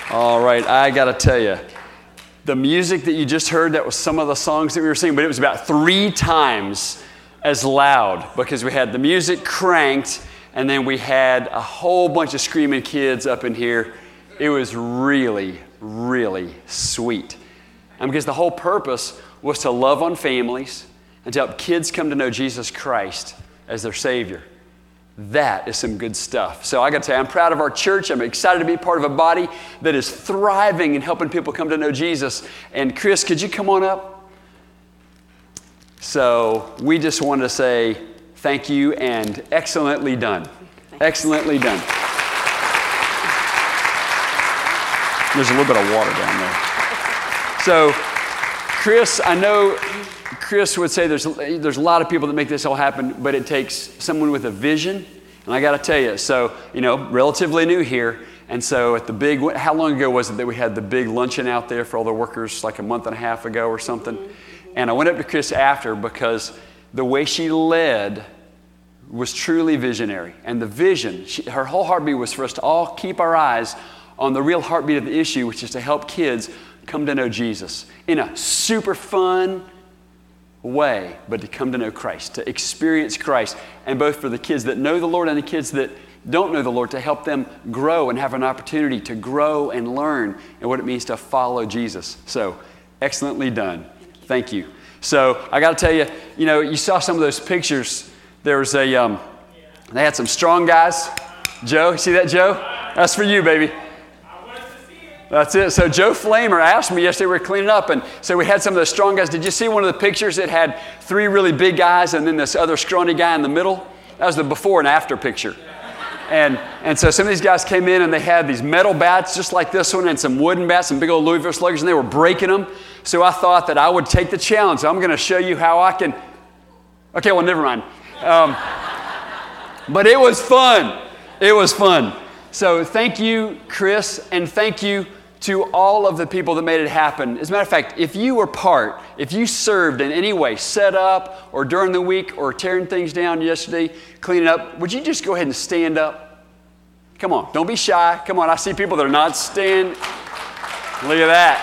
All right, I got to tell you, the music that you just heard, that was some of the songs that we were singing, but it was about 3 times as loud because we had the music cranked and then we had a whole bunch of screaming kids up in here. It was really, really sweet. And because the whole purpose was to love on families and to help kids come to know Jesus Christ as their Savior. That is some good stuff. So I got to say, I'm proud of our church. I'm excited to be part of a body that is thriving and helping people come to know Jesus. And Chris, could you come on up? So we just wanted to say thank you and excellently done. Thanks. Excellently done. There's a little bit of water down there. So Chris, I know Chris would say there's a lot of people that make this all happen, but it takes someone with a vision. And I got to tell you, so, relatively new here. And so at the big, how long ago was it that we had the big luncheon out there for all the workers, like a month and a half ago or something? And I went up to Chris after because the way she led was truly visionary. And the vision, her whole heartbeat was for us to all keep our eyes on the real heartbeat of the issue, which is to help kids come to know Jesus in a super fun way, but to come to know Christ, to experience Christ, and both for the kids that know the Lord and the kids that don't know the Lord, to help them grow and have an opportunity to grow and learn and what it means to follow Jesus. So, excellently done. Thank you. So, I got to tell you, you saw some of those pictures. There was they had some strong guys. Joe, you see that, Joe? That's for you, baby. That's it. So Joe Flamer asked me yesterday, we were cleaning up, and so we had some of the strong guys. Did you see one of the pictures that had 3 really big guys and then this other scrawny guy in the middle? That was the before and after picture. And so some of these guys came in and they had these metal bats just like this one and some wooden bats, some big old Louisville Sluggers, and they were breaking them. So I thought that I would take the challenge. I'm going to show you how I can... Okay, well, never mind. But it was fun. It was fun. So thank you, Chris, and thank you to all of the people that made it happen. As a matter of fact, if you served in any way, set up or during the week or tearing things down yesterday, cleaning up, would you just go ahead and stand up? Come on, don't be shy. Come on, I see people that are not standing. Look at that.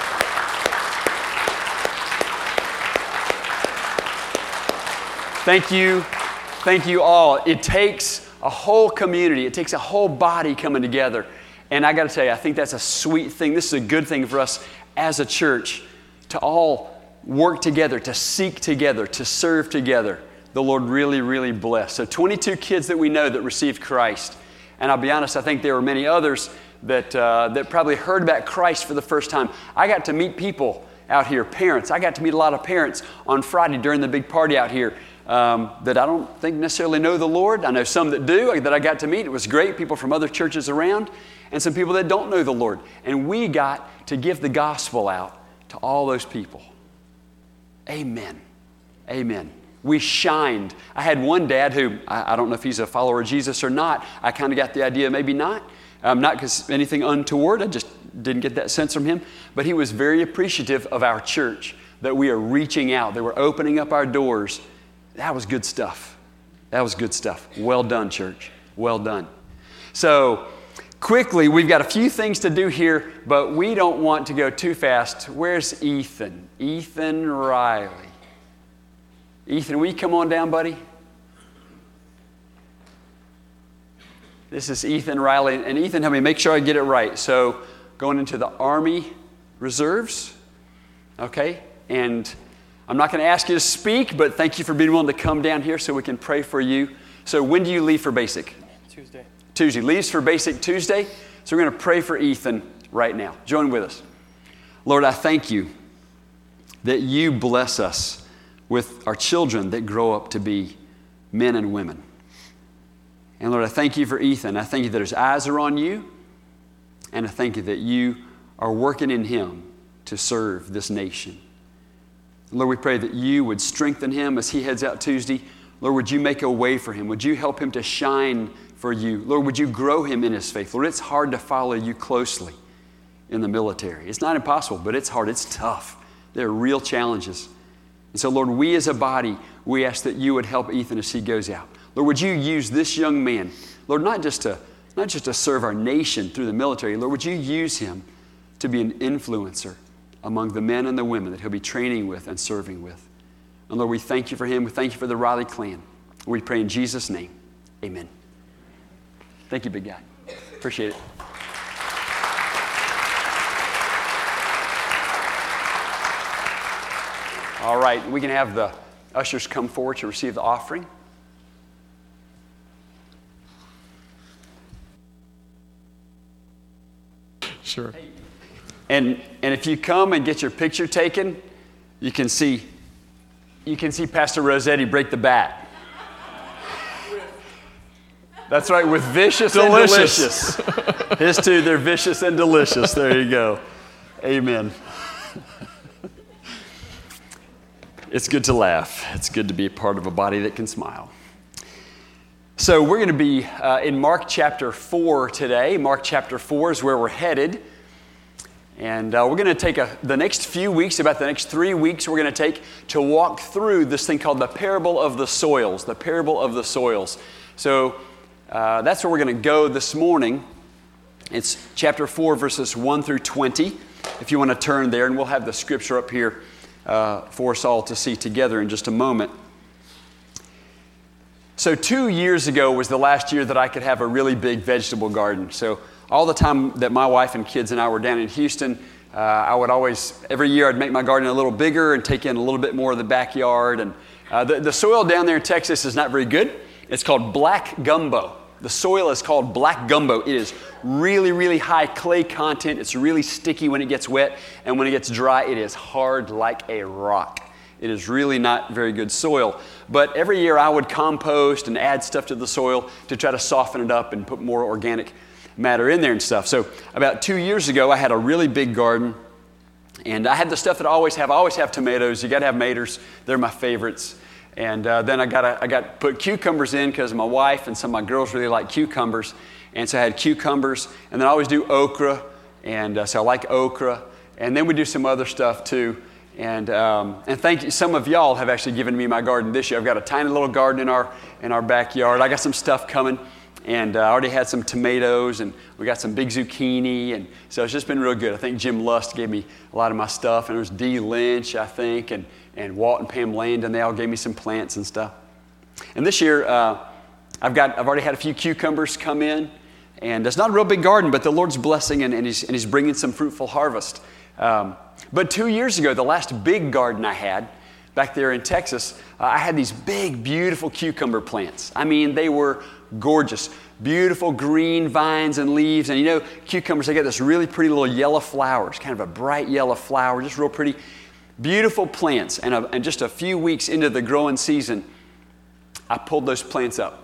Thank you. Thank you all. It takes a whole community. It takes a whole body coming together. And I got to tell you, I think that's a sweet thing. This is a good thing for us as a church to all work together, to seek together, to serve together. The Lord really, really blessed. So 22 kids that we know that received Christ. And I'll be honest, I think there were many others that probably heard about Christ for the first time. I got to meet people out here, parents. I got to meet a lot of parents on Friday during the big party out here. That I don't think necessarily know the Lord. I know some that do, that I got to meet. It was great. People from other churches around and some people that don't know the Lord. And we got to give the gospel out to all those people. Amen. Amen. We shined. I had one dad who, I don't know if he's a follower of Jesus or not. I kind of got the idea maybe not. Not because anything untoward. I just didn't get that sense from him. But he was very appreciative of our church, that we are reaching out, that we're opening up our doors. That was good stuff. That was good stuff. Well done, church. Well done. So, quickly, we've got a few things to do here, but we don't want to go too fast. Where's Ethan? Ethan Riley. Ethan, will you come on down, buddy? This is Ethan Riley. And Ethan, help me make sure I get it right. So, going into the Army Reserves. Okay? And I'm not going to ask you to speak, but thank you for being willing to come down here so we can pray for you. So when do you leave for basic? Tuesday. Leaves for basic Tuesday. So we're going to pray for Ethan right now. Join with us. Lord, I thank you that you bless us with our children that grow up to be men and women. And Lord, I thank you for Ethan. I thank you that his eyes are on you. And I thank you that you are working in him to serve this nation. Lord, we pray that you would strengthen him as he heads out Tuesday. Lord, would you make a way for him? Would you help him to shine for you? Lord, would you grow him in his faith? Lord, it's hard to follow you closely in the military. It's not impossible, but it's hard. It's tough. There are real challenges. And so, Lord, we as a body, we ask that you would help Ethan as he goes out. Lord, would you use this young man, Lord, not just to not just to serve our nation through the military. Lord, would you use him to be an influencer among the men and the women that he'll be training with and serving with. And Lord, we thank you for him. We thank you for the Riley clan. We pray in Jesus' name. Amen. Thank you, big guy. Appreciate it. All right, we can have the ushers come forward to receive the offering. Sure. And if you come and get your picture taken, you can see Pastor Rossetti break the bat. That's right, with vicious delicious. and delicious. His two, they're vicious and delicious. There you go. Amen. It's good to laugh. It's good to be a part of a body that can smile. So we're going to be in Mark chapter 4 today. Mark chapter 4 is where we're headed. And we're going to take the next few weeks, about the next 3 weeks, we're going to take to walk through this thing called the parable of the soils. The parable of the soils. So that's where we're going to go this morning. It's chapter 4, verses 1 through 20. If you want to turn there, and we'll have the scripture up here for us all to see together in just a moment. So 2 years ago was the last year that I could have a really big vegetable garden. So all the time that my wife and kids and I were down in Houston, I would always, every year I'd make my garden a little bigger and take in a little bit more of the backyard. And the soil down there in Texas is not very good. It's called black gumbo. The soil is called black gumbo. It is really, really high clay content. It's really sticky when it gets wet. And when it gets dry, it is hard like a rock. It is really not very good soil. But every year I would compost and add stuff to the soil to try to soften it up and put more organic matter in there and stuff. So about 2 years ago, I had a really big garden. And I had the stuff that I always have. I always have tomatoes. You got to have maters. They're my favorites. And then I got put cucumbers in because my wife and some of my girls really like cucumbers. And so I had cucumbers. And then I always do okra. And so I like okra. And then we do some other stuff too. And thank you. Some of y'all have actually given me my garden this year. I've got a tiny little garden in our backyard. I got some stuff coming. And I already had some tomatoes, and we got some big zucchini, and so it's just been real good. I think Jim Lust gave me a lot of my stuff, and there was Dee Lynch, I think, and Walt and Pam Landon. They all gave me some plants and stuff. And this year, I've already had a few cucumbers come in, and it's not a real big garden, but the Lord's blessing, and He's bringing some fruitful harvest. But 2 years ago, the last big garden I had back there in Texas, I had these big, beautiful cucumber plants. I mean, they were gorgeous, beautiful green vines and leaves. And you know, cucumbers, they get this really pretty little yellow flowers, kind of a bright yellow flower, just real pretty, beautiful plants. And just a few weeks into the growing season, I pulled those plants up.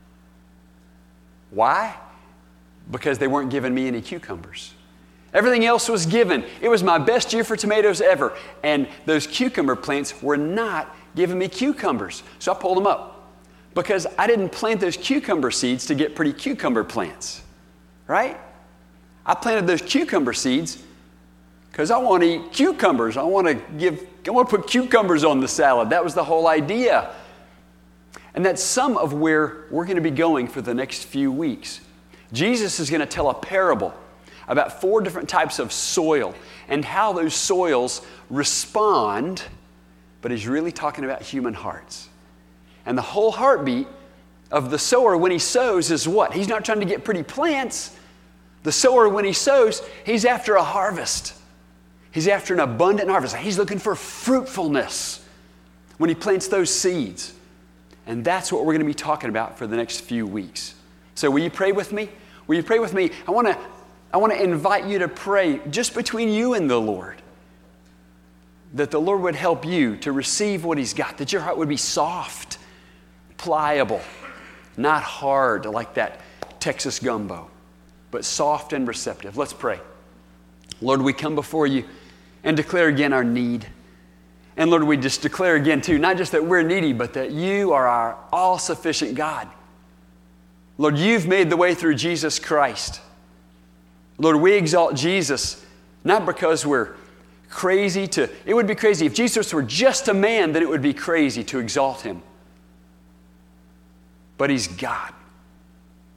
Why? Because they weren't giving me any cucumbers. Everything else was given. It was my best year for tomatoes ever. And those cucumber plants were not giving me cucumbers. So I pulled them up. Because I didn't plant those cucumber seeds to get pretty cucumber plants. Right? I planted those cucumber seeds because I want to eat cucumbers. I want to put cucumbers on the salad. That was the whole idea. And that's some of where we're going to be going for the next few weeks. Jesus is going to tell a parable about 4 different types of soil and how those soils respond, but he's really talking about human hearts. And the whole heartbeat of the sower when he sows is what? He's not trying to get pretty plants. The sower when he sows, he's after a harvest. He's after an abundant harvest. He's looking for fruitfulness when he plants those seeds. And that's what we're going to be talking about for the next few weeks. So will you pray with me? Will you pray with me? I want to invite you to pray just between you and the Lord. That the Lord would help you to receive what He's got. That your heart would be soft, pliable, not hard like that Texas gumbo, but soft and receptive. Let's pray. Lord, we come before you and declare again our need. And Lord, we just declare again too, not just that we're needy, but that you are our all-sufficient God. Lord, you've made the way through Jesus Christ. Lord, we exalt Jesus, not because we're crazy it would be crazy. If Jesus were just a man, then it would be crazy to exalt Him. But He's God.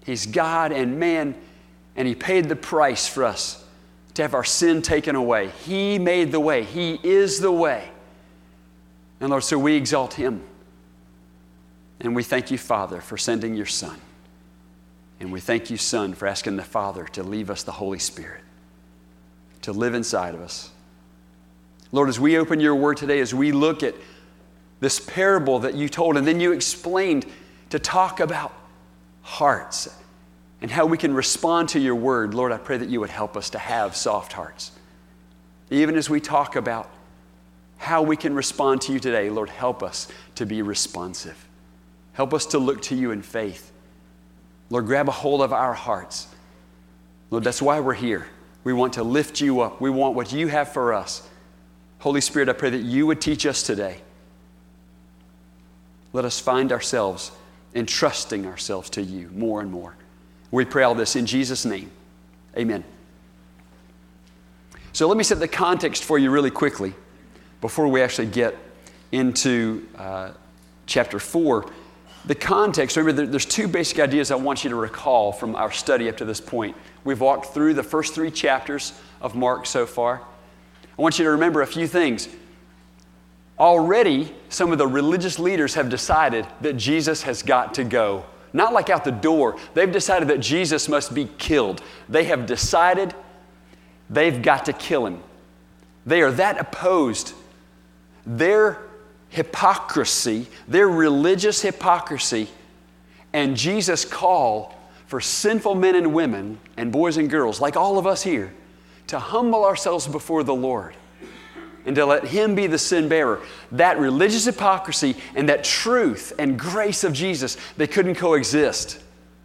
He's God and man, and He paid the price for us to have our sin taken away. He made the way. He is the way. And Lord, so we exalt Him. And we thank You, Father, for sending Your Son. And we thank You, Son, for asking the Father to leave us the Holy Spirit, to live inside of us. Lord, as we open Your Word today, as we look at this parable that You told, and then You explained to talk about hearts and how we can respond to Your Word, Lord, I pray that You would help us to have soft hearts. Even as we talk about how we can respond to You today, Lord, help us to be responsive. Help us to look to You in faith. Lord, grab a hold of our hearts. Lord, that's why we're here. We want to lift You up. We want what You have for us. Holy Spirit, I pray that You would teach us today. Let us find ourselves entrusting ourselves to You more and more. We pray all this in Jesus' name. Amen. So let me set the context for you really quickly before we actually get into chapter 4. The context, remember, there's two basic ideas I want you to recall from our study up to this point. We've walked through the first 3 chapters of Mark so far. I want you to remember a few things. Already, some of the religious leaders have decided that Jesus has got to go. Not like out the door. They've decided that Jesus must be killed. They have decided they've got to kill Him. They are that opposed. Their hypocrisy, their religious hypocrisy, and Jesus' call for sinful men and women and boys and girls, like all of us here, to humble ourselves before the Lord and to let Him be the sin bearer. That religious hypocrisy and that truth and grace of Jesus, they couldn't coexist.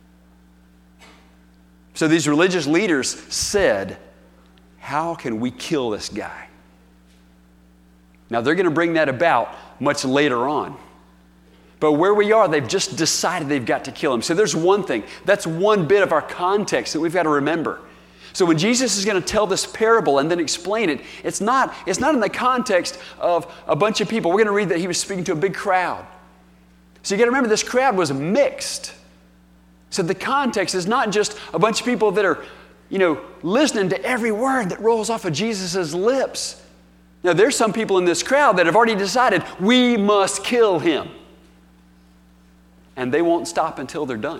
So these religious leaders said, how can we kill this guy? Now they're going to bring that about much later on. But where we are, they've just decided they've got to kill Him. So there's one thing. That's one bit of our context that we've got to remember. So when Jesus is going to tell this parable and then explain it, it's not in the context of a bunch of people. We're going to read that He was speaking to a big crowd. So you got to remember this crowd was mixed. So the context is not just a bunch of people that are, listening to every word that rolls off of Jesus' lips. Now there's some people in this crowd that have already decided we must kill Him. And they won't stop until they're done.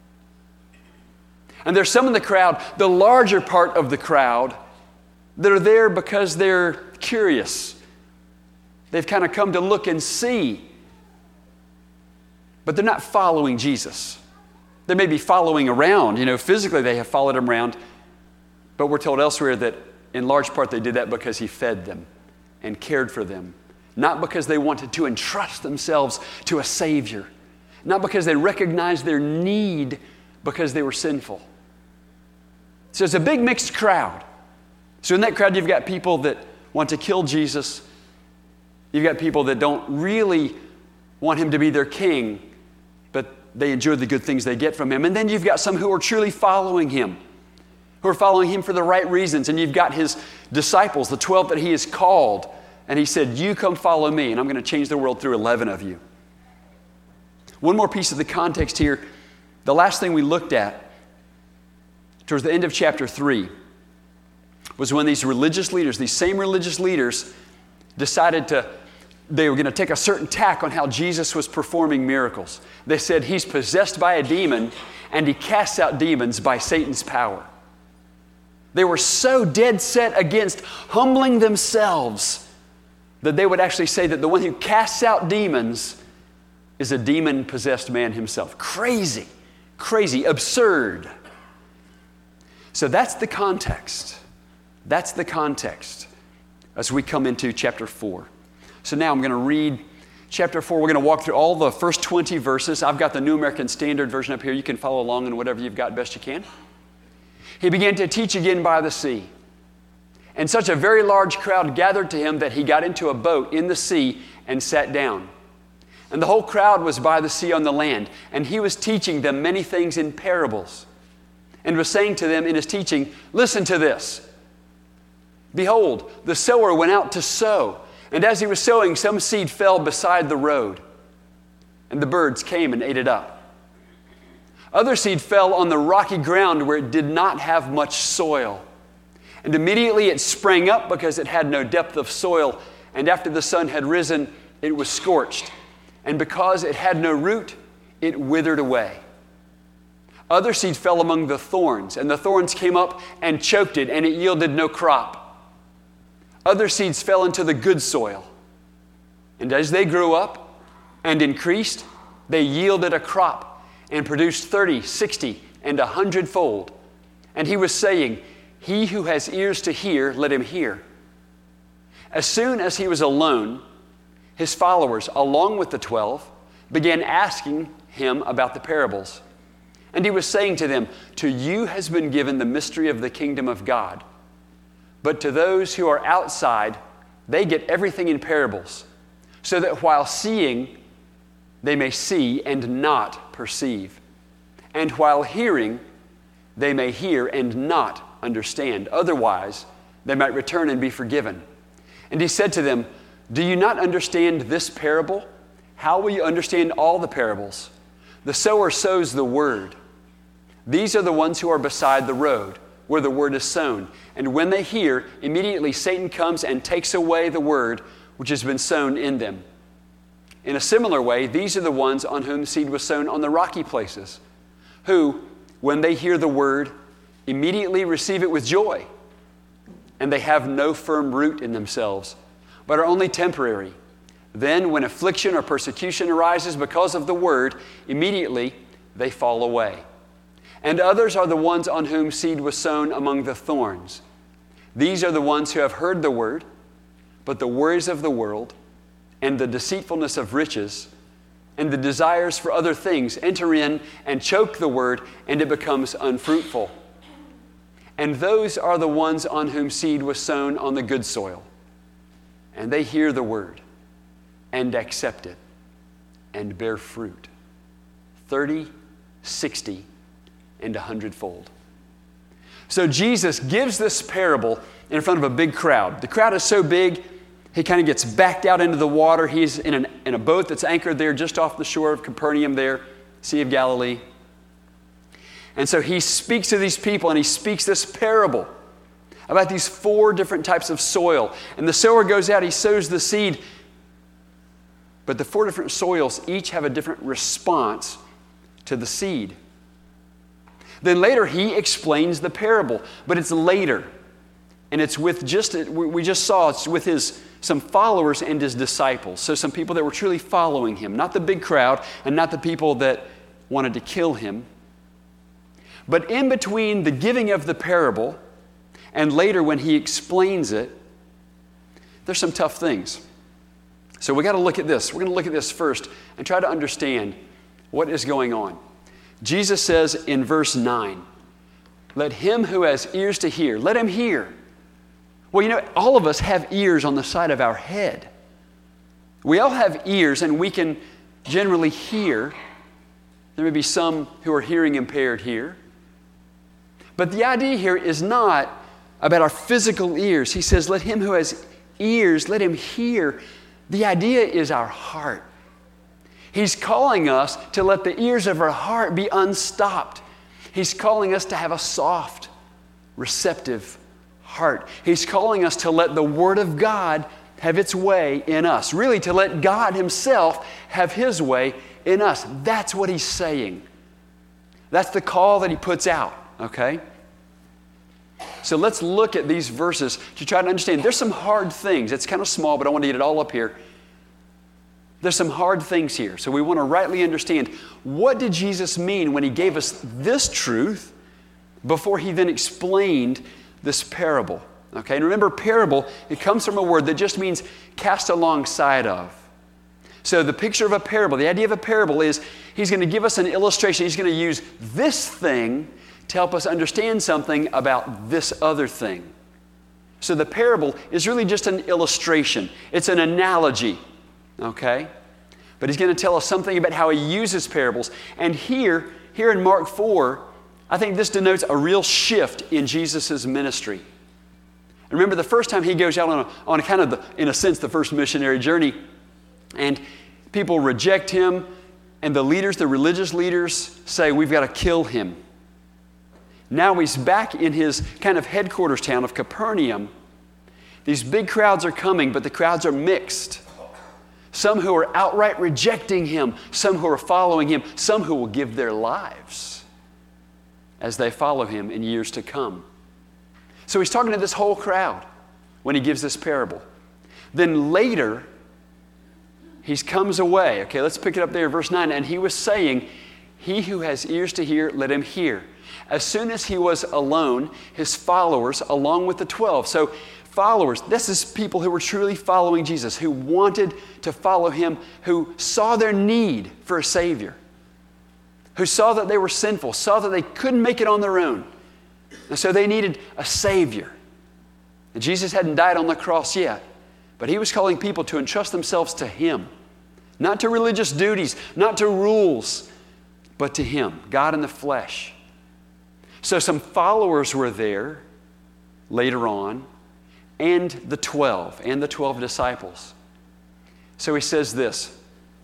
And there's some in the crowd, the larger part of the crowd, that are there because they're curious. They've kind of come to look and see. But they're not following Jesus. They may be following around. Physically they have followed Him around. But we're told elsewhere that in large part they did that because He fed them and cared for them. Not because they wanted to entrust themselves to a Savior. Not because they recognized their need because they were sinful. So it's a big mixed crowd. So in that crowd, you've got people that want to kill Jesus. You've got people that don't really want Him to be their king, but they enjoy the good things they get from Him. And then you've got some who are truly following Him, who are following Him for the right reasons. And you've got His disciples, the 12 that He has called. And He said, you come follow me, and I'm going to change the world through 11 of you. One more piece of the context here. The last thing we looked at towards the end of chapter 3 was when these same religious leaders decided they were going to take a certain tack on how Jesus was performing miracles. They said He's possessed by a demon and He casts out demons by Satan's power. They were so dead set against humbling themselves that they would actually say that the one who casts out demons is a demon-possessed man himself. Crazy, absurd. So that's the context. That's the context as we come into chapter 4. So now I'm going to read chapter 4. We're going to walk through all the first 20 verses. I've got the New American Standard Version up here. You can follow along in whatever you've got best you can. He began to teach again by the sea. And such a very large crowd gathered to Him that He got into a boat in the sea and sat down. And the whole crowd was by the sea on the land. And He was teaching them many things in parables. And was saying to them in His teaching, listen to this. Behold, the sower went out to sow. And as he was sowing, some seed fell beside the road. And the birds came and ate it up. Other seed fell on the rocky ground where it did not have much soil. And immediately it sprang up because it had no depth of soil. And after the sun had risen, it was scorched. And because it had no root, it withered away. Other seed fell among the thorns, and the thorns came up and choked it, and it yielded no crop. Other seeds fell into the good soil. And as they grew up and increased, they yielded a crop and produced 30, 60, and 100-fold. And he was saying, "He who has ears to hear, let him hear." As soon as he was alone, his followers, along with the 12, began asking him about the parables. And he was saying to them, "To you has been given the mystery of the kingdom of God. But to those who are outside, they get everything in parables, so that while seeing, they may see and not perceive. And while hearing, they may hear and not understand. Otherwise, they might return and be forgiven." And he said to them, "Do you not understand this parable? How will you understand all the parables? The sower sows the word. These are the ones who are beside the road, where the word is sown. And when they hear, immediately Satan comes and takes away the word which has been sown in them. In a similar way, these are the ones on whom seed was sown on the rocky places, who, when they hear the word, immediately receive it with joy. And they have no firm root in themselves, but are only temporary. Then, when affliction or persecution arises because of the word, immediately they fall away. And others are the ones on whom seed was sown among the thorns. These are the ones who have heard the word, but the worries of the world and the deceitfulness of riches and the desires for other things enter in and choke the word, and it becomes unfruitful. And those are the ones on whom seed was sown on the good soil. And they hear the word and accept it and bear fruit, 30, 60, and 100-fold. So Jesus gives this parable in front of a big crowd. The crowd is so big, he kind of gets backed out into the water. He's in a boat that's anchored there just off the shore of Capernaum there, Sea of Galilee. And so he speaks to these people, and he speaks this parable about these 4 different types of soil. And the sower goes out, he sows the seed. But the 4 different soils each have a different response to the seed. Then later he explains the parable, but it's later. And it's with we just saw, it's with some followers and his disciples. So some people that were truly following him, not the big crowd and not the people that wanted to kill him. But in between the giving of the parable and later when he explains it, there's some tough things. So we got to look at this. We're going to look at this first and try to understand what is going on. Jesus says in verse 9, "Let him who has ears to hear, let him hear." Well, all of us have ears on the side of our head. We all have ears, and we can generally hear. There may be some who are hearing impaired here. But the idea here is not about our physical ears. He says, "Let him who has ears, let him hear." The idea is our heart. He's calling us to let the ears of our heart be unstopped. He's calling us to have a soft, receptive heart. He's calling us to let the Word of God have its way in us. Really, to let God Himself have His way in us. That's what He's saying. That's the call that He puts out, okay? So let's look at these verses to try to understand. There's some hard things. It's kind of small, but I want to get it all up here. There's some hard things here. So we want to rightly understand, what did Jesus mean when He gave us this truth before He then explained this parable? Okay, and remember, parable, it comes from a word that just means cast alongside of. So the picture of a parable, the idea of a parable is He's going to give us an illustration. He's going to use this thing to help us understand something about this other thing. So the parable is really just an illustration. It's an analogy, okay? But He's going to tell us something about how He uses parables. And here in Mark 4, I think this denotes a real shift in Jesus' ministry. Remember, the first time He goes out on a kind of, in a sense, the first missionary journey, and people reject Him, And the leaders, the religious leaders, say, we've got to kill him. Now he's back in his kind of headquarters town of Capernaum. These big crowds are coming, but the crowds are mixed. Some who are outright rejecting him, some who are following him, some who will give their lives as they follow him in years to come. So he's talking to this whole crowd when he gives this parable. Then later, he comes away. Okay, let's pick it up there, verse 9. And he was saying, he who has ears to hear, let him hear. As soon as he was alone, his followers, along with the 12. So followers, this is people who were truly following Jesus, who wanted to follow him, who saw their need for a Savior, who saw that they were sinful, saw that they couldn't make it on their own. And so they needed a Savior. And Jesus hadn't died on the cross yet, but he was calling people to entrust themselves to him, not to religious duties, not to rules, but to him, God in the flesh. So some followers were there later on, and the 12 disciples. So he says this.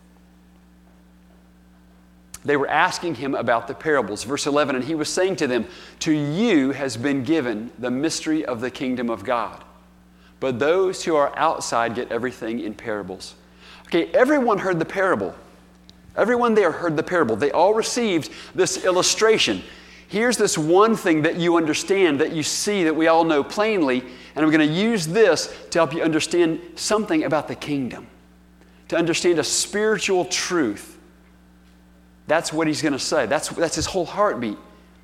They were asking him about the parables. Verse 11, and he was saying to them, to you has been given the mystery of the kingdom of God. But those who are outside get everything in parables. Okay, everyone heard the parable. Everyone there heard the parable. They all received this illustration. Here's this one thing that you understand, that you see, that we all know plainly, and I'm going to use this to help you understand something about the kingdom, to understand a spiritual truth. That's what he's going to say. That's his whole heartbeat.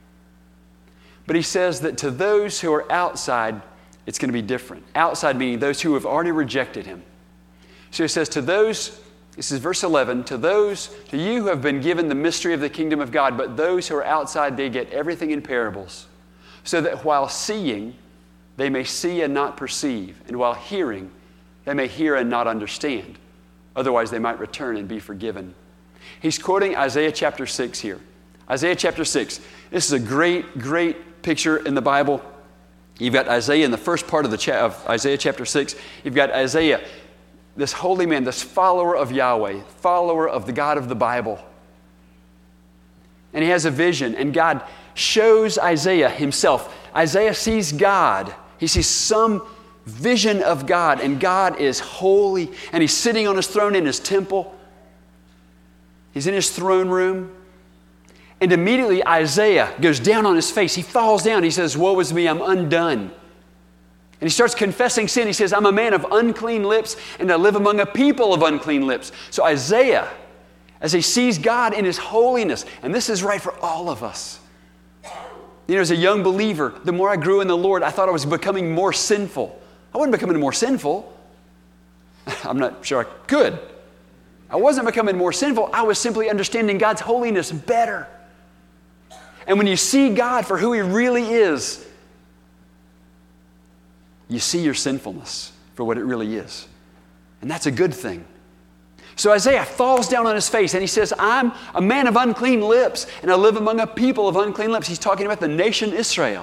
But he says that to those who are outside, it's going to be different. Outside meaning those who have already rejected him. So he says to those, this is verse 11, to you who have been given the mystery of the kingdom of God, but those who are outside, they get everything in parables, so that while seeing, they may see and not perceive, and while hearing, they may hear and not understand. Otherwise, they might return and be forgiven. He's quoting Isaiah chapter 6 here. Isaiah chapter 6. This is a great, great picture in the Bible. You've got Isaiah in the first part of Isaiah chapter 6. You've got Isaiah, this holy man, this follower of Yahweh, follower of the God of the Bible. And he has a vision, and God shows Isaiah himself. Isaiah sees God. He sees some vision of God, and God is holy, and he's sitting on his throne in his temple. He's in his throne room. And immediately Isaiah goes down on his face. He falls down. He says, woe is me, I'm undone. And he starts confessing sin. He says, I'm a man of unclean lips, and I live among a people of unclean lips. So Isaiah, as he sees God in his holiness, and this is right for all of us. You know, as a young believer, the more I grew in the Lord, I thought I was becoming more sinful. I wasn't becoming more sinful. I'm not sure I could. I wasn't becoming more sinful. I was simply understanding God's holiness better. And when you see God for who he really is, you see your sinfulness for what it really is. And that's a good thing. So Isaiah falls down on his face and he says, I'm a man of unclean lips, and I live among a people of unclean lips. He's talking about the nation Israel.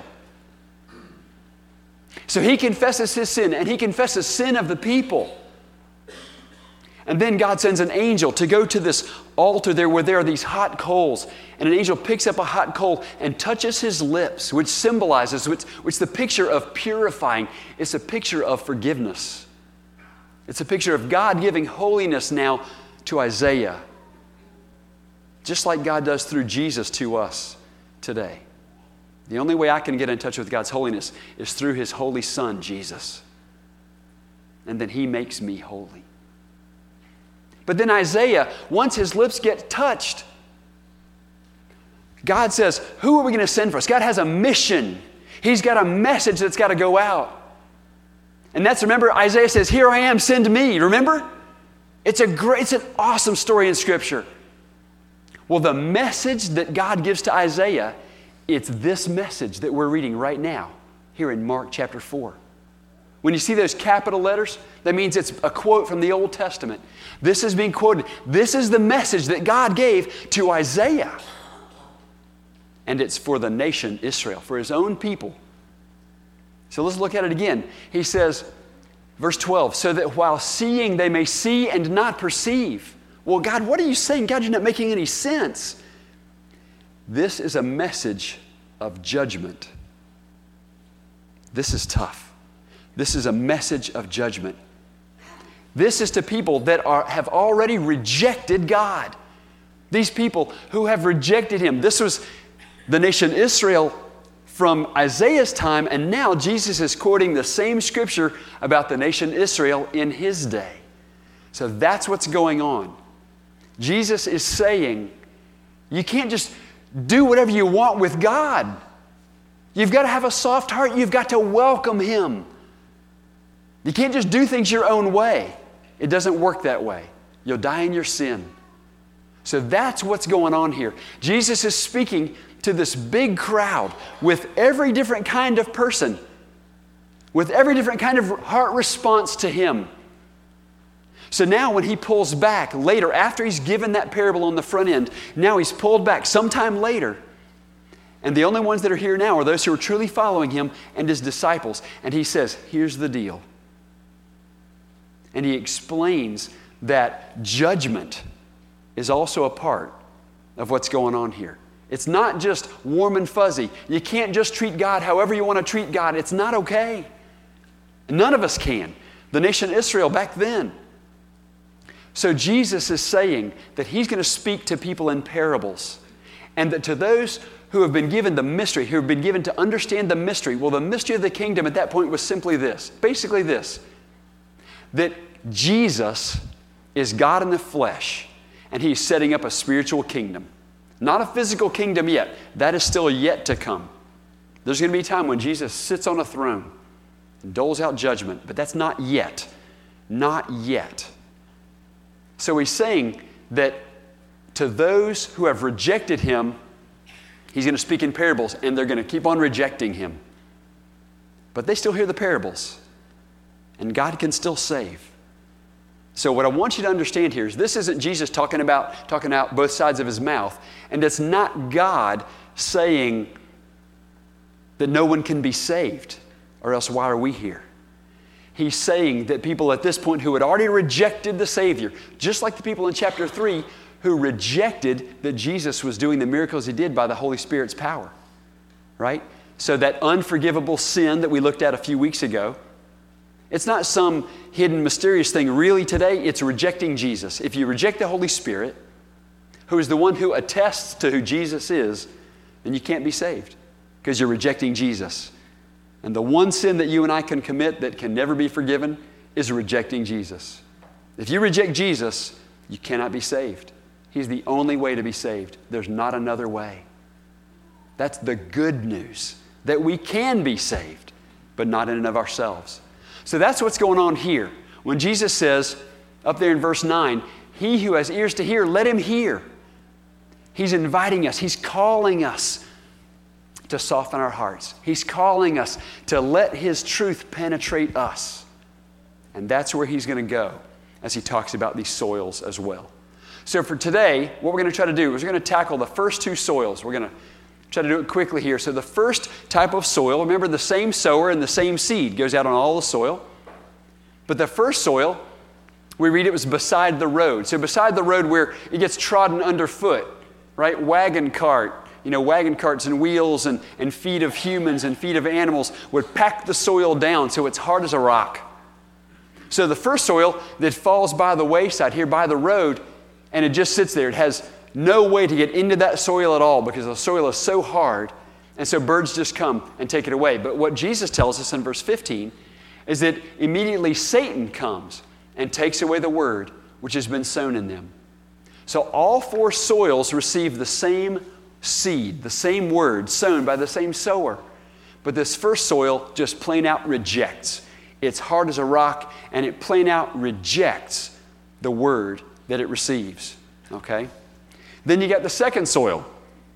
So he confesses his sin, and he confesses sin of the people. And then God sends an angel to go to this altar there where there are these hot coals. And an angel picks up a hot coal and touches his lips, which symbolizes, which the picture of purifying. It's a picture of forgiveness. It's a picture of God giving holiness now to Isaiah, just like God does through Jesus to us today. The only way I can get in touch with God's holiness is through his holy Son, Jesus. And then he makes me holy. But then Isaiah, once his lips get touched, God says, who are we going to send for us? God has a mission. He's got a message that's got to go out. And that's, remember, Isaiah says, here I am, send me. Remember? It's an awesome story in Scripture. Well, the message that God gives to Isaiah, it's this message that we're reading right now here in Mark chapter 4. When you see those capital letters, that means it's a quote from the Old Testament. This is being quoted. This is the message that God gave to Isaiah. And it's for the nation Israel, for his own people. So let's look at it again. He says, verse 12, so that while seeing they may see and not perceive, Well, God, what are you saying? God, you're not making any sense. This is a message of judgment. This is tough. This is a message of judgment. This is to people that have already rejected God. These people who have rejected Him. This was the nation Israel from Isaiah's time, and now Jesus is quoting the same scripture about the nation Israel in His day. So that's what's going on. Jesus is saying, you can't just do whatever you want with God. You've got to have a soft heart. You've got to welcome Him. You can't just do things your own way. It doesn't work that way. You'll die in your sin. So that's what's going on here. Jesus is speaking to this big crowd with every different kind of person, with every different kind of heart response to Him. So now when He pulls back later, after He's given that parable on the front end, now He's pulled back sometime later. And the only ones that are here now are those who are truly following Him and His disciples. And He says, here's the deal. And He explains that judgment is also a part of what's going on here. It's not just warm and fuzzy. You can't just treat God however you want to treat God. It's not okay. None of us can. The nation Israel back then. So Jesus is saying that He's going to speak to people in parables. And that to those who have been given the mystery, who have been given to understand the mystery, well, the mystery of the kingdom at that point was simply this, basically this, that Jesus is God in the flesh, and He's setting up a spiritual kingdom. Not a physical kingdom yet. That is still yet to come. There's going to be a time when Jesus sits on a throne and doles out judgment, but that's not yet. Not yet. So He's saying that to those who have rejected Him, He's going to speak in parables, and they're going to keep on rejecting Him. But they still hear the parables, and God can still save. So what I want you to understand here is this isn't Jesus talking out both sides of His mouth, and it's not God saying that no one can be saved, or else why are we here? He's saying that people at this point who had already rejected the Savior, just like the people in chapter 3 who rejected that Jesus was doing the miracles He did by the Holy Spirit's power, right? So that unforgivable sin that we looked at a few weeks ago, it's not some hidden, mysterious thing. Really today, it's rejecting Jesus. If you reject the Holy Spirit, who is the one who attests to who Jesus is, then you can't be saved because you're rejecting Jesus. And the one sin that you and I can commit that can never be forgiven is rejecting Jesus. If you reject Jesus, you cannot be saved. He's the only way to be saved. There's not another way. That's the good news, that we can be saved, but not in and of ourselves. So that's what's going on here. When Jesus says, up there in verse 9, he who has ears to hear, let him hear. He's inviting us. He's calling us to soften our hearts. He's calling us to let His truth penetrate us. And that's where He's going to go as He talks about these soils as well. So for today, what we're going to try to do is we're going to tackle the first two soils. We're going to try to do it quickly here. So the first type of soil, remember the same sower and the same seed goes out on all the soil. But the first soil, we read it was beside the road. So beside the road where it gets trodden underfoot, right? Wagon carts and wheels and feet of humans and feet of animals would pack the soil down so it's hard as a rock. So the first soil that falls by the wayside here by the road, and it just sits there. It has no way to get into that soil at all because the soil is so hard, and so birds just come and take it away. But what Jesus tells us in verse 15 is that immediately Satan comes and takes away the word which has been sown in them. So all four soils receive the same seed, the same word sown by the same sower. But this first soil just plain out rejects. It's hard as a rock, and it plain out rejects the word that it receives. Okay? Then you got the second soil.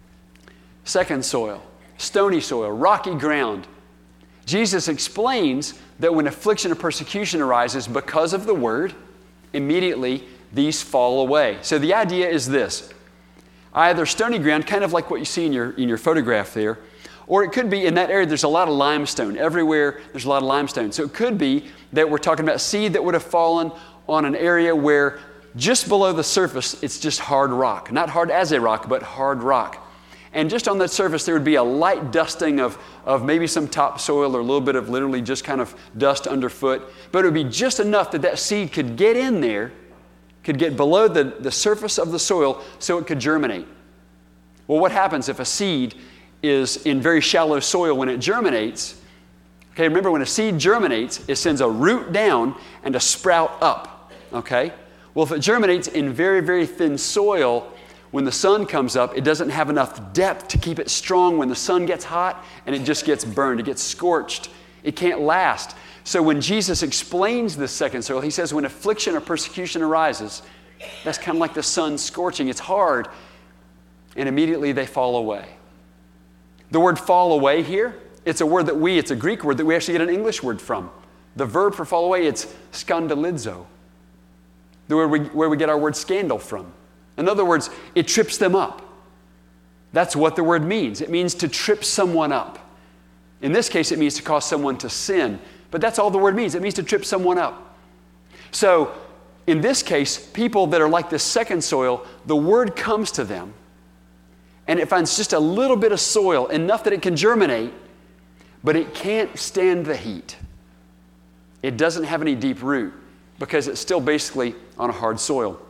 Second soil, stony soil, rocky ground. Jesus explains that when affliction or persecution arises because of the word, immediately these fall away. So the idea is this. Either stony ground, kind of like what you see in your photograph there, or it could be in that area there's a lot of limestone. Everywhere there's a lot of limestone. So it could be that we're talking about seed that would have fallen on an area where just below the surface, it's just hard rock. Not hard as a rock, but hard rock. And just on that surface, there would be a light dusting of maybe some topsoil or a little bit of literally just kind of dust underfoot. But it would be just enough that that seed could get in there, could get below the surface of the soil so it could germinate. Well, what happens if a seed is in very shallow soil when it germinates? Okay, remember when a seed germinates, it sends a root down and a sprout up. Okay? Well, if it germinates in very, very thin soil, when the sun comes up, it doesn't have enough depth to keep it strong. When the sun gets hot, and it just gets burned, it gets scorched. It can't last. So when Jesus explains this second soil, he says when affliction or persecution arises, that's kind of like the sun scorching. It's hard, and immediately they fall away. The word fall away here, it's a Greek word that we actually get an English word from. The verb for fall away, it's skandalizo, where we get our word scandal from. In other words, it trips them up. That's what the word means. It means to trip someone up. In this case, it means to cause someone to sin. But that's all the word means. It means to trip someone up. So, in this case, people that are like this second soil, the word comes to them, and it finds just a little bit of soil, enough that it can germinate, but it can't stand the heat. It doesn't have any deep root because it's still basically on a hard soil.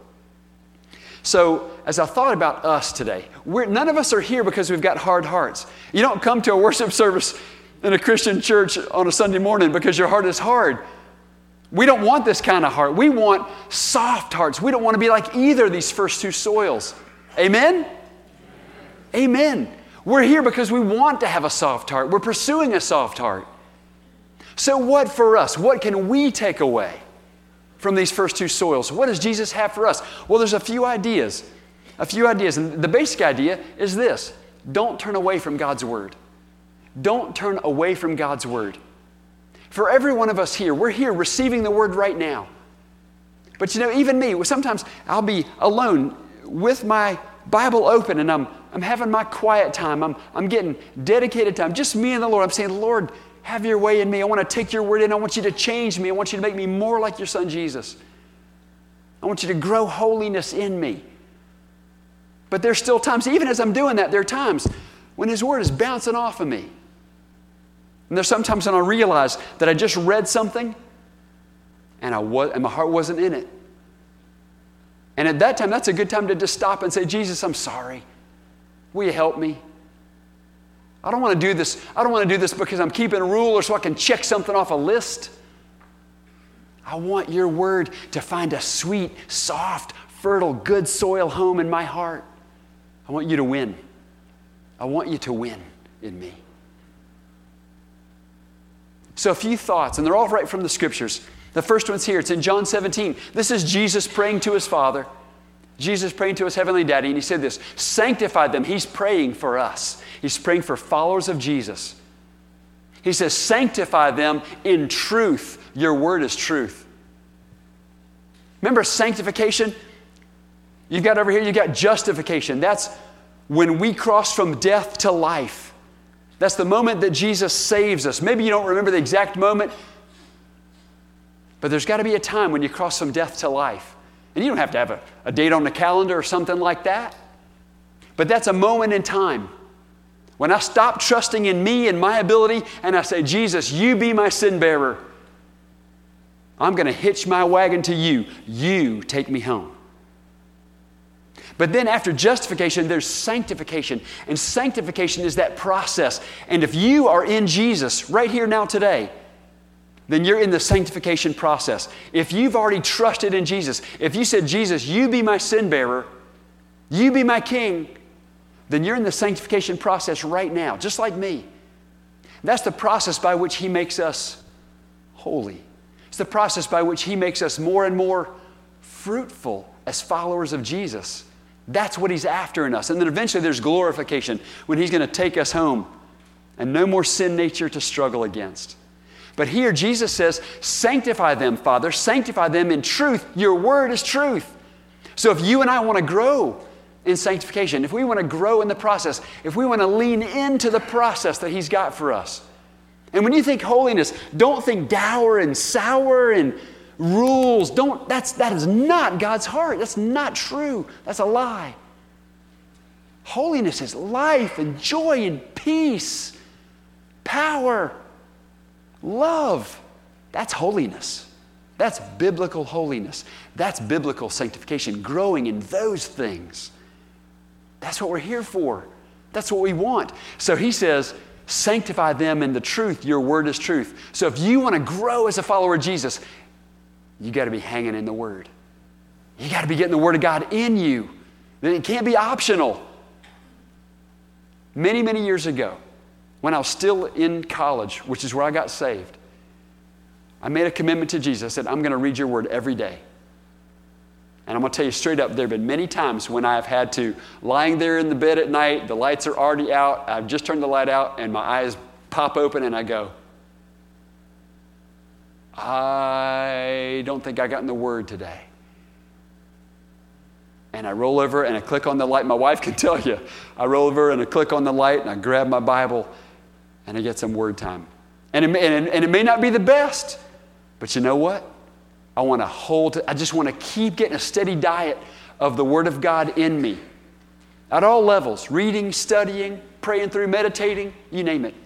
So, as I thought about us today, none of us are here because we've got hard hearts. You don't come to a worship service in a Christian church on a Sunday morning because your heart is hard. We don't want this kind of heart. We want soft hearts. We don't want to be like either of these first two soils. Amen? Amen. We're here because we want to have a soft heart. We're pursuing a soft heart. So what for us? What can we take away from these first two soils? What does Jesus have for us? Well, there's a few ideas. And the basic idea is this: don't turn away from God's Word. Don't turn away from God's Word. For every one of us here, we're here receiving the Word right now. But you know, even me, sometimes I'll be alone with my Bible open and I'm having my quiet time. I'm getting dedicated time, just me and the Lord. I'm saying, Lord, have your way in me. I want to take your word in. I want you to change me. I want you to make me more like your son, Jesus. I want you to grow holiness in me. But there's still times, even as I'm doing that, there are times when his word is bouncing off of me. And there's sometimes when I realize that I just read something and my heart wasn't in it. And at that time, that's a good time to just stop and say, Jesus, I'm sorry. Will you help me? I don't want to do this. I don't want to do this because I'm keeping a rule or so I can check something off a list. I want your word to find a sweet, soft, fertile, good soil home in my heart. I want you to win. I want you to win in me. So a few thoughts, and they're all right from the Scriptures. The first one's here. It's in John 17. This is Jesus praying to his Father. Jesus praying to his heavenly daddy, and he said this: sanctify them. He's praying for us. He's praying for followers of Jesus. He says, sanctify them in truth. Your word is truth. Remember sanctification? You've got over here, you've got justification. That's when we cross from death to life. That's the moment that Jesus saves us. Maybe you don't remember the exact moment, but there's got to be a time when you cross from death to life. And you don't have to have a date on the calendar or something like that. But that's a moment in time when I stop trusting in me and my ability and I say, Jesus, you be my sin bearer. I'm going to hitch my wagon to you. You take me home. But then after justification, there's sanctification. And sanctification is that process. And if you are in Jesus right here now today, then you're in the sanctification process. If you've already trusted in Jesus, if you said, Jesus, you be my sin bearer, you be my king, then you're in the sanctification process right now, just like me. That's the process by which he makes us holy. It's the process by which he makes us more and more fruitful as followers of Jesus. That's what he's after in us. And then eventually there's glorification, when he's going to take us home and no more sin nature to struggle against. But here Jesus says, sanctify them, Father, sanctify them in truth. Your word is truth. So if you and I want to grow in sanctification, if we want to grow in the process, if we want to lean into the process that he's got for us. And when you think holiness, don't think dour and sour and rules. That is not God's heart. That's not true. That's a lie. Holiness is life and joy and peace, power, love. That's holiness. That's biblical holiness. That's biblical sanctification, growing in those things. That's what we're here for. That's what we want. So he says, sanctify them in the truth. Your word is truth. So if you want to grow as a follower of Jesus, you got to be hanging in the Word. You got to be getting the Word of God in you. Then it can't be optional. Many, many years ago, when I was still in college, which is where I got saved, I made a commitment to Jesus. I said, I'm going to read your Word every day. And I'm going to tell you straight up, there have been many times when I've had to, lying there in the bed at night, the lights are already out, I've just turned the light out, and my eyes pop open and I go, I don't think I got in the Word today. And I roll over and I click on the light. My wife can tell you. I roll over and I click on the light and I grab my Bible and I get some Word time. And it may not be the best, but you know what? I just want to keep getting a steady diet of the Word of God in me. At all levels, reading, studying, praying through, meditating, you name it.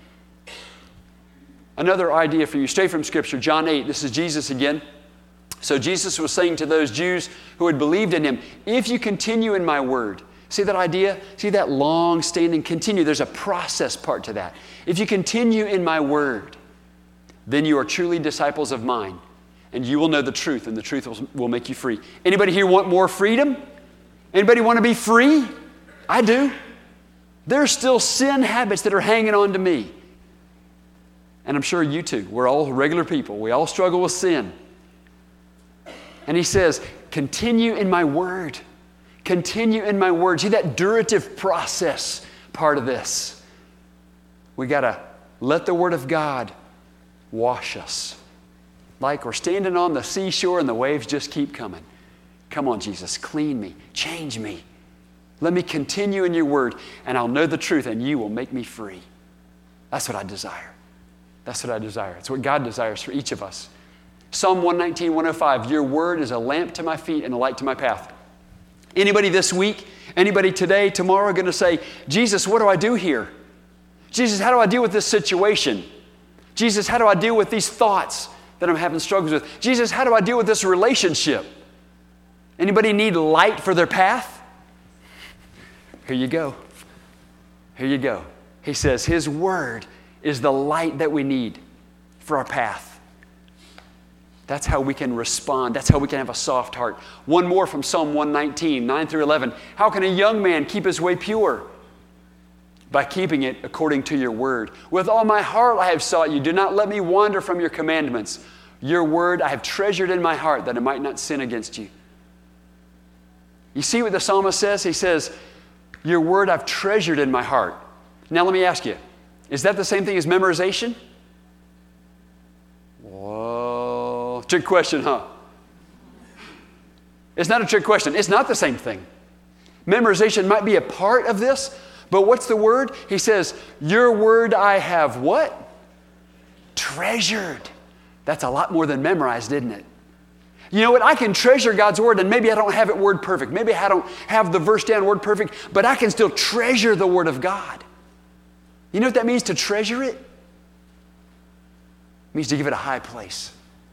Another idea for you, straight from Scripture, John 8, this is Jesus again. So Jesus was saying to those Jews who had believed in Him, if you continue in my word, see that idea? See that long-standing continue? There's a process part to that. If you continue in my word, then you are truly disciples of mine, and you will know the truth, and the truth will make you free. Anybody here want more freedom? Anybody want to be free? I do. There's still sin habits that are hanging on to me. And I'm sure you too. We're all regular people. We all struggle with sin. And he says, continue in my word. Continue in my word. See that durative process part of this. We got to let the Word of God wash us. Like we're standing on the seashore and the waves just keep coming. Come on, Jesus, clean me, change me. Let me continue in your word, and I'll know the truth, and you will make me free. That's what I desire. That's what I desire. It's what God desires for each of us. Psalm 119, 105, your word is a lamp to my feet and a light to my path. Anybody this week, anybody today, tomorrow going to say, Jesus, what do I do here? Jesus, how do I deal with this situation? Jesus, how do I deal with these thoughts that I'm having struggles with? Jesus, how do I deal with this relationship? Anybody need light for their path? Here you go. Here you go. He says His word is the light that we need for our path. That's how we can respond. That's how we can have a soft heart. One more from Psalm 119, 9 through 11. How can a young man keep his way pure? By keeping it according to your word. With all my heart I have sought you. Do not let me wander from your commandments. Your word I have treasured in my heart that I might not sin against you. You see what the psalmist says? He says, your word I've treasured in my heart. Now let me ask you, is that the same thing as memorization? Whoa, trick question, huh? It's not a trick question. It's not the same thing. Memorization might be a part of this, but what's the word? He says, your word I have what? Treasured. That's a lot more than memorized, isn't it? You know what? I can treasure God's word, and maybe I don't have it word perfect. Maybe I don't have the verse down word perfect, but I can still treasure the word of God. You know what that means to treasure it? It means to give it a high place,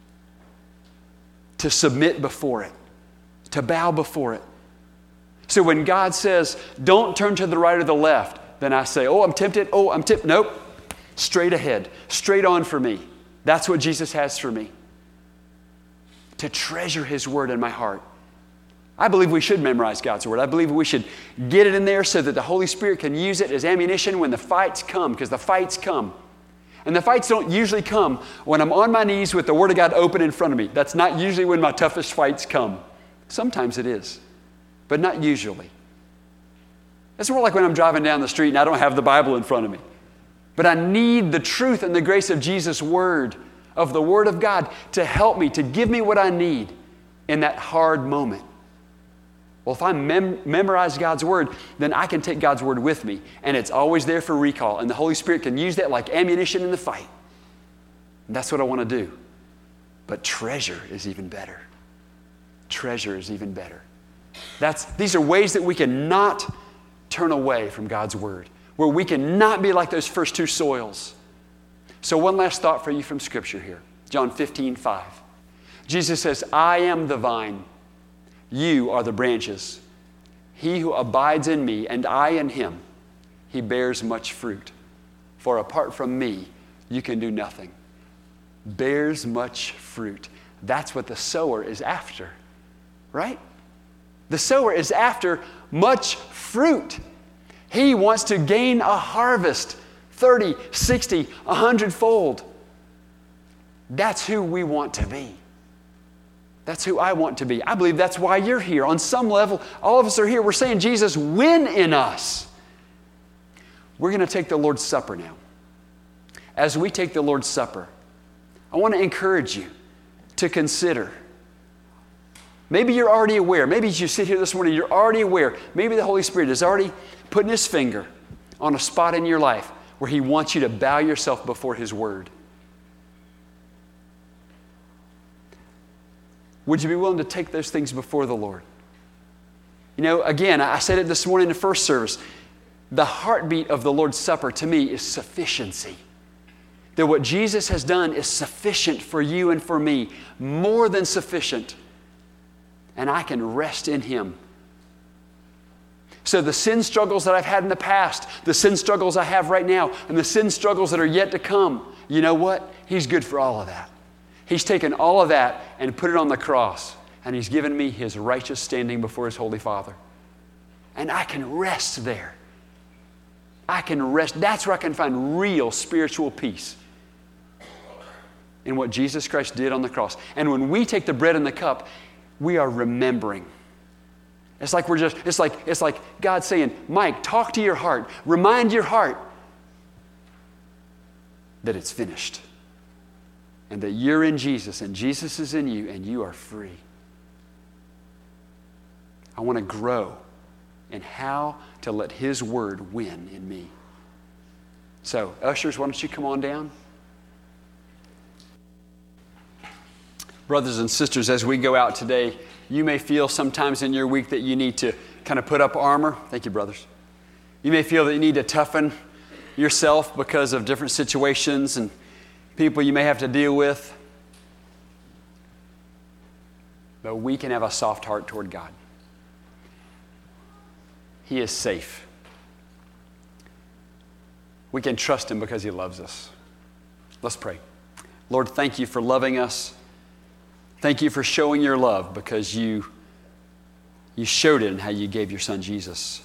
to submit before it, to bow before it. So when God says, don't turn to the right or the left, then I say, oh, I'm tempted. Oh, I'm tempted. Nope. Straight ahead. Straight on for me. That's what Jesus has for me. To treasure His word in my heart. I believe we should memorize God's word. I believe we should get it in there so that the Holy Spirit can use it as ammunition when the fights come, because the fights come. And the fights don't usually come when I'm on my knees with the Word of God open in front of me. That's not usually when my toughest fights come. Sometimes it is, but not usually. It's more like when I'm driving down the street and I don't have the Bible in front of me. But I need the truth and the grace of Jesus' word, of the Word of God, to help me, to give me what I need in that hard moment. Well, if I memorize God's word, then I can take God's word with me, and it's always there for recall, and the Holy Spirit can use that like ammunition in the fight. And that's what I want to do. But treasure is even better. Treasure is even better. These are ways that we cannot turn away from God's word, where we cannot be like those first two soils. So one last thought for you from Scripture here. John 15:5. Jesus says, I am the vine, you are the branches. He who abides in me and I in him, he bears much fruit. For apart from me, you can do nothing. Bears much fruit. That's what the sower is after, right? The sower is after much fruit. He wants to gain a harvest, 30, 60, 100-fold. That's who we want to be. That's who I want to be. I believe that's why you're here. On some level, all of us are here. We're saying, Jesus, win in us. We're going to take the Lord's Supper now. As we take the Lord's Supper, I want to encourage you to consider. Maybe you're already aware. Maybe as you sit here this morning, you're already aware. Maybe the Holy Spirit is already putting His finger on a spot in your life where He wants you to bow yourself before His Word. Would you be willing to take those things before the Lord? You know, again, I said it this morning in the first service. The heartbeat of the Lord's Supper to me is sufficiency. That what Jesus has done is sufficient for you and for me, more than sufficient. And I can rest in Him. So the sin struggles that I've had in the past, the sin struggles I have right now, and the sin struggles that are yet to come, you know what? He's good for all of that. He's taken all of that and put it on the cross, and He's given me His righteous standing before His Holy Father. And I can rest there. I can rest. That's where I can find real spiritual peace, in what Jesus Christ did on the cross. And when we take the bread and the cup, we are remembering. It's like God saying, Mike, talk to your heart. Remind your heart that it's finished. And that you're in Jesus and Jesus is in you and you are free. I want to grow in how to let His Word win in me. So, ushers, why don't you come on down? Brothers and sisters, as we go out today, you may feel sometimes in your week that you need to kind of put up armor. Thank you, brothers. You may feel that you need to toughen yourself because of different situations and people you may have to deal with. But we can have a soft heart toward God. He is safe. We can trust Him because He loves us. Let's pray. Lord, thank You for loving us. Thank You for showing Your love, because you showed it in how You gave Your Son Jesus.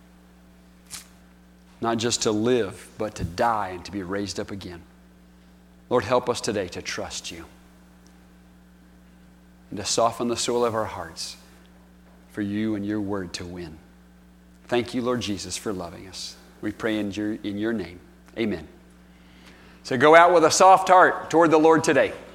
Not just to live, but to die and to be raised up again. Lord, help us today to trust You and to soften the soil of our hearts for You and Your Word to win. Thank You, Lord Jesus, for loving us. We pray in Your name. Amen. So go out with a soft heart toward the Lord today.